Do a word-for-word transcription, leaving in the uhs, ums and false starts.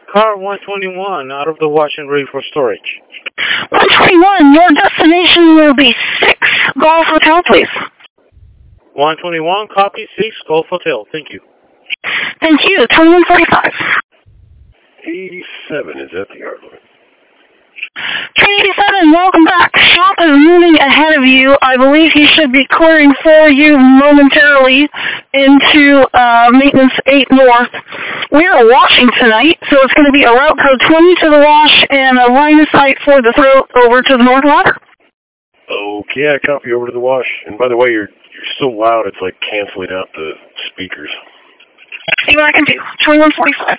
Car one twenty-one, out of the wash and ready for storage. one twenty-one, your destination will be six Golf Hotel, please. one twenty-one, copy six Golf Hotel. Thank you. Thank you. twenty-one forty-five. eighty-seven is at the airport. Train eighty-seven, welcome back. Shop is moving ahead of you. I believe he should be clearing for you momentarily into uh, maintenance eight North. We are washing tonight, so it's going to be a route code twenty to the wash and a line of sight for the throat over to the North Water. Okay, I copy over to the wash. And by the way, you're you're so loud, it's like canceling out the speakers. See what I can do. twenty-one forty-five.